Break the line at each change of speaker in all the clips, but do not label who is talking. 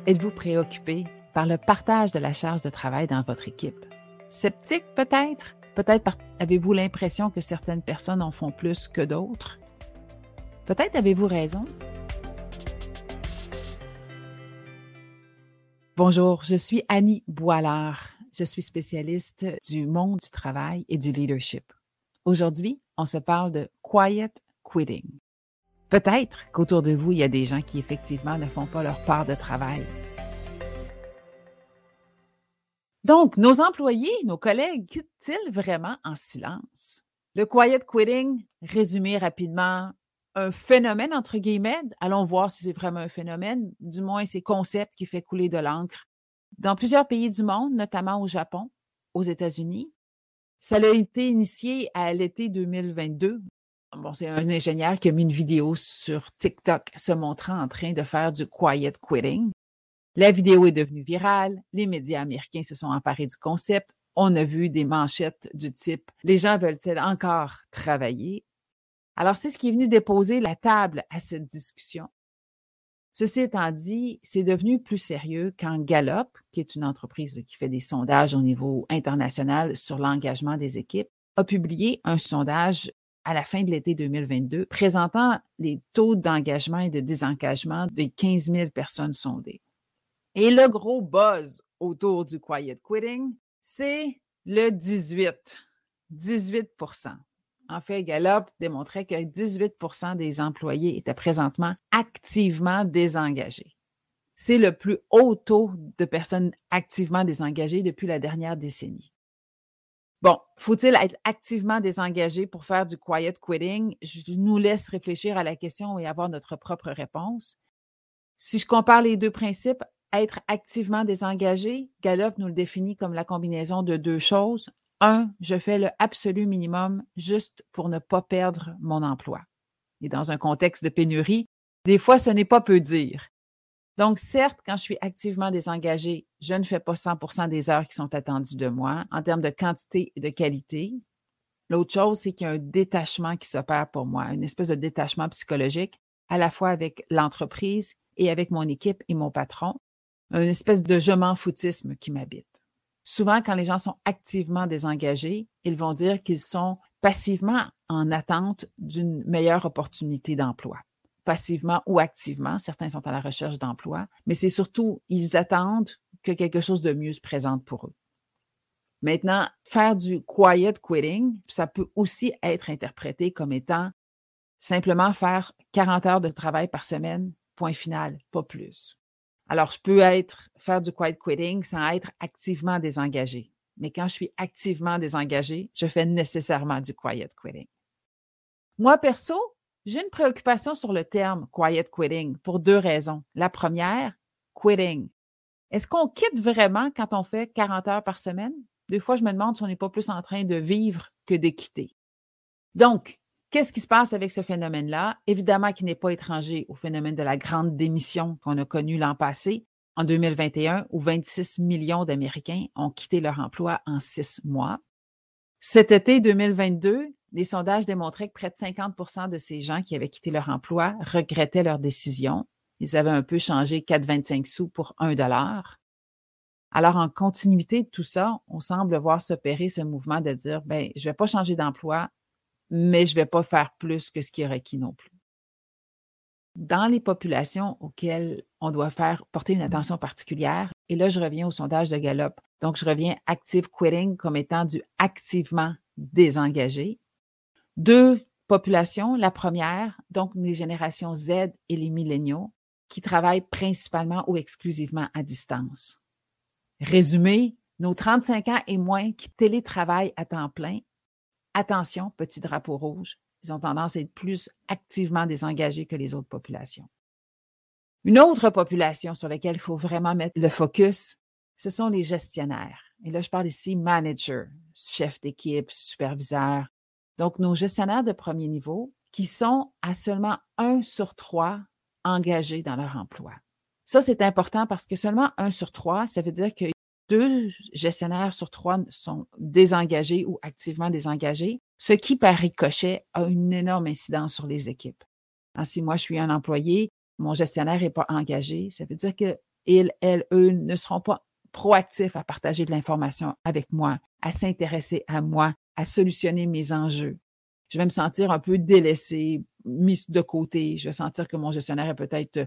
Êtes-vous préoccupé par le partage de la charge de travail dans votre équipe? Sceptique peut-être? Avez-vous l'impression que certaines personnes en font plus que d'autres? Peut-être avez-vous raison? Bonjour, je suis Annie Boilard. Je suis spécialiste du monde du travail et du leadership. Aujourd'hui, on se parle de quiet quitting. Peut-être qu'autour de vous, il y a des gens qui effectivement ne font pas leur part de travail. Donc, nos employés, nos collègues, quittent-ils vraiment en silence? Le quiet quitting, résumé rapidement, un phénomène entre guillemets, allons voir si c'est vraiment un phénomène, du moins c'est concept qui fait couler de l'encre. Dans plusieurs pays du monde, notamment au Japon, aux États-Unis, ça a été initié à l'été 2022. Bon, c'est un ingénieur qui a mis une vidéo sur TikTok se montrant en train de faire du quiet quitting. La vidéo est devenue virale, les médias américains se sont emparés du concept, on a vu des manchettes du type « Les gens veulent-ils encore travailler? » Alors, c'est ce qui est venu déposer la table à cette discussion. Ceci étant dit, c'est devenu plus sérieux quand Gallup, qui est une entreprise qui fait des sondages au niveau international sur l'engagement des équipes, a publié un sondage à la fin de l'été 2022 présentant les taux d'engagement et de désengagement des 15 000 personnes sondées. Et le gros buzz autour du quiet quitting, c'est le 18 %. En fait, Gallup démontrait que 18 % des employés étaient présentement activement désengagés. C'est le plus haut taux de personnes activement désengagées depuis la dernière décennie. Bon, faut-il être activement désengagé pour faire du quiet quitting? Je nous laisse réfléchir à la question et avoir notre propre réponse. Si je compare les deux principes, être activement désengagé, Gallup nous le définit comme la combinaison de deux choses. 1, je fais le absolu minimum juste pour ne pas perdre mon emploi. Et dans un contexte de pénurie, des fois, ce n'est pas peu dire. Donc, certes, quand je suis activement désengagé, je ne fais pas 100% des heures qui sont attendues de moi en termes de quantité et de qualité. L'autre chose, c'est qu'il y a un détachement qui s'opère pour moi, une espèce de détachement psychologique, à la fois avec l'entreprise et avec mon équipe et mon patron, une espèce de je m'en foutisme qui m'habite. Souvent, quand les gens sont activement désengagés, ils vont dire qu'ils sont passivement en attente d'une meilleure opportunité d'emploi. Passivement ou activement, certains sont à la recherche d'emploi, mais c'est surtout, ils attendent que quelque chose de mieux se présente pour eux. Maintenant, faire du quiet quitting, ça peut aussi être interprété comme étant simplement faire 40 heures de travail par semaine, point final, pas plus. Alors, je peux faire du quiet quitting sans être activement désengagé. Mais quand je suis activement désengagé, je fais nécessairement du quiet quitting. Moi, perso, j'ai une préoccupation sur le terme quiet quitting pour deux raisons. La première, quitting. Est-ce qu'on quitte vraiment quand on fait 40 heures par semaine? Des fois, je me demande si on n'est pas plus en train de vivre que de quitter. Donc, qu'est-ce qui se passe avec ce phénomène-là? Évidemment qu'il n'est pas étranger au phénomène de la grande démission qu'on a connu l'an passé, en 2021, où 26 millions d'Américains ont quitté leur emploi en 6 mois. Cet été 2022, les sondages démontraient que près de 50 % de ces gens qui avaient quitté leur emploi regrettaient leur décision. Ils avaient un peu changé 4,25 sous pour 1 $. Alors, en continuité de tout ça, on semble voir s'opérer ce mouvement de dire, je ne vais pas changer d'emploi, mais je ne vais pas faire plus que ce qui est requis non plus. Dans les populations auxquelles on doit porter une attention particulière, et là, je reviens au sondage de Gallup, donc je reviens active quitting comme étant du activement désengagé. 2 populations, la première, donc les générations Z et les milléniaux, qui travaillent principalement ou exclusivement à distance. Résumé, nos 35 ans et moins qui télétravaillent à temps plein, attention, petit drapeau rouge, ils ont tendance à être plus activement désengagés que les autres populations. Une autre population sur laquelle il faut vraiment mettre le focus, ce sont les gestionnaires. Et là, je parle ici manager, chef d'équipe, superviseur. Donc, nos gestionnaires de premier niveau qui sont à seulement 1 sur 3 engagés dans leur emploi. Ça, c'est important parce que seulement 1 sur 3, ça veut dire que 2 gestionnaires sur 3 sont désengagés ou activement désengagés, ce qui, par ricochet, a une énorme incidence sur les équipes. Si moi, je suis un employé, mon gestionnaire n'est pas engagé, ça veut dire qu'il eux, ne seront pas proactifs à partager de l'information avec moi, à s'intéresser à moi, à solutionner mes enjeux. Je vais me sentir un peu délaissée, mise de côté. Je vais sentir que mon gestionnaire est peut-être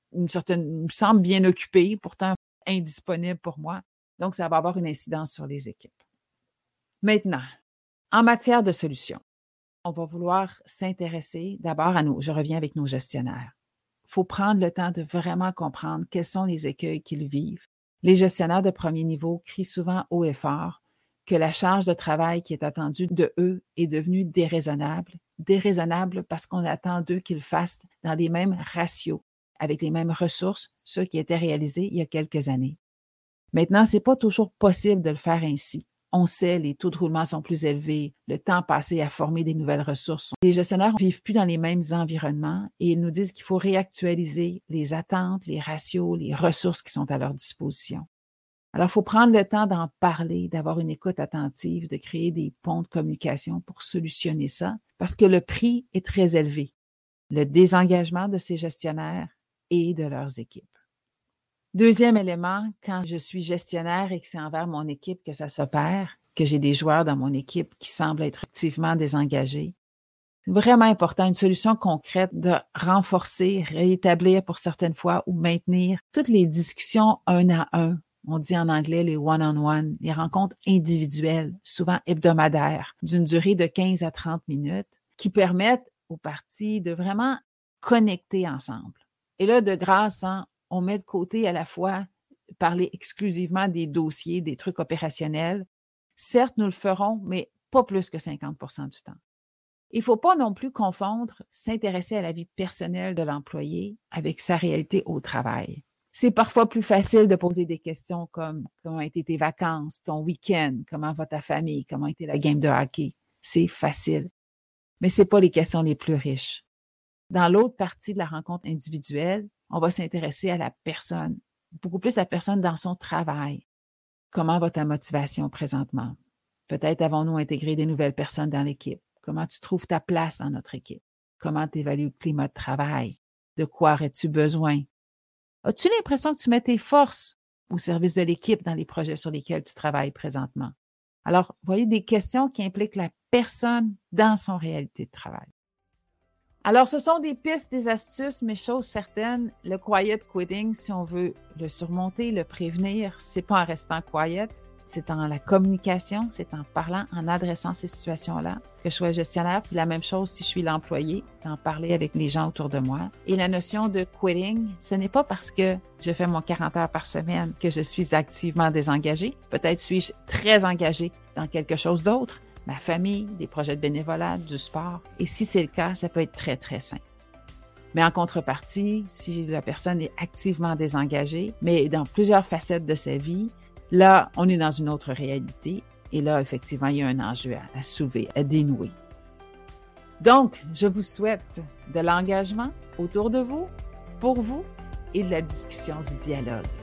me semble bien occupé, pourtant indisponible pour moi. Donc, ça va avoir une incidence sur les équipes. Maintenant, en matière de solutions, on va vouloir s'intéresser d'abord je reviens avec nos gestionnaires. Il faut prendre le temps de vraiment comprendre quels sont les écueils qu'ils vivent. Les gestionnaires de premier niveau crient souvent haut et fort que la charge de travail qui est attendue de eux est devenue déraisonnable. Déraisonnable parce qu'on attend d'eux qu'ils fassent dans les mêmes ratios, avec les mêmes ressources, ceux qui étaient réalisés il y a quelques années. Maintenant, ce n'est pas toujours possible de le faire ainsi. On sait, les taux de roulement sont plus élevés, le temps passé à former des nouvelles ressources. Les gestionnaires ne vivent plus dans les mêmes environnements et ils nous disent qu'il faut réactualiser les attentes, les ratios, les ressources qui sont à leur disposition. Alors, il faut prendre le temps d'en parler, d'avoir une écoute attentive, de créer des ponts de communication pour solutionner ça, parce que le prix est très élevé. Le désengagement de ces gestionnaires et de leurs équipes. Deuxième élément, quand je suis gestionnaire et que c'est envers mon équipe que ça s'opère, que j'ai des joueurs dans mon équipe qui semblent être activement désengagés, c'est vraiment important, une solution concrète de renforcer, réétablir pour certaines fois ou maintenir toutes les discussions un à un. On dit en anglais les one-on-one, les rencontres individuelles, souvent hebdomadaires, d'une durée de 15 à 30 minutes, qui permettent aux parties de vraiment connecter ensemble. Et là, de grâce, on met de côté à la fois parler exclusivement des dossiers, des trucs opérationnels. Certes, nous le ferons, mais pas plus que 50% du temps. Il ne faut pas non plus confondre s'intéresser à la vie personnelle de l'employé avec sa réalité au travail. C'est parfois plus facile de poser des questions comme « Comment ont été tes vacances, ton week-end, comment va ta famille, comment a été la game de hockey? » C'est facile, mais ce n'est pas les questions les plus riches. Dans l'autre partie de la rencontre individuelle, on va s'intéresser à la personne, beaucoup plus la personne dans son travail. Comment va ta motivation présentement? Peut-être avons-nous intégré des nouvelles personnes dans l'équipe. Comment tu trouves ta place dans notre équipe? Comment tu évalues le climat de travail? De quoi aurais-tu besoin? As-tu l'impression que tu mets tes forces au service de l'équipe dans les projets sur lesquels tu travailles présentement? Alors, voyez des questions qui impliquent la personne dans son réalité de travail. Alors, ce sont des pistes, des astuces, mais chose certaine, le quiet quitting, si on veut le surmonter, le prévenir, c'est pas en restant quiet, c'est en la communication, c'est en parlant, en adressant ces situations-là, que je sois gestionnaire, puis la même chose si je suis l'employé, d'en parler avec les gens autour de moi. Et la notion de quitting, ce n'est pas parce que je fais mon 40 heures par semaine que je suis activement désengagée. Peut-être suis-je très engagée dans quelque chose d'autre, ma famille, des projets de bénévolat, du sport. Et si c'est le cas, ça peut être très, très simple. Mais en contrepartie, si la personne est activement désengagée, mais dans plusieurs facettes de sa vie, là, on est dans une autre réalité. Et là, effectivement, il y a un enjeu à soulever, à dénouer. Donc, je vous souhaite de l'engagement autour de vous, pour vous, et de la discussion, du dialogue.